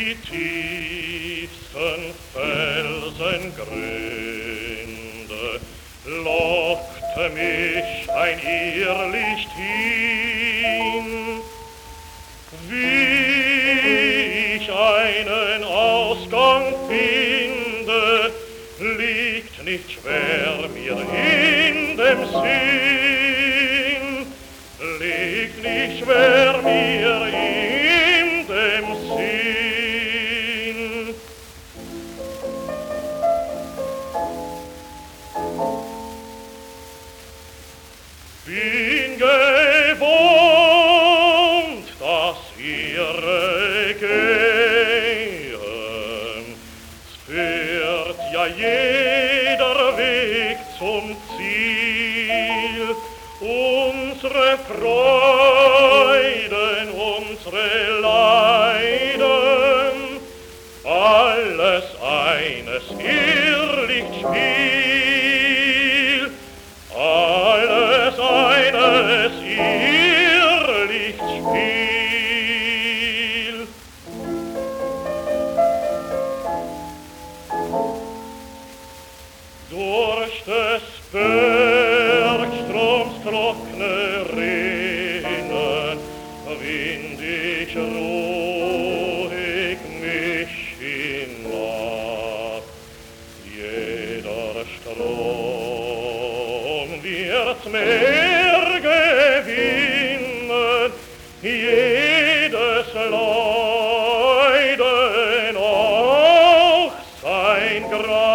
die tiefsten Felsengründe lockte mich ein Irrlicht hin, wie ich einen Ausgang finde, liegt nicht schwer mir in dem Sinn, liegt nicht schwer mir in dem Sinn. Bin gewohnt, dass ihre gehen, es führt ja jeder Weg zum Ziel, unsere Freuden, unsere Leiden, alles eines Irrlichtspiel, alles eines Irrlichtspiel. Durch des Bergstroms trockne Rinnen wind ich ruhig mich hinab. Jeder Strom wird's Meer gewinnen, jedes Leiden auch sein Grab.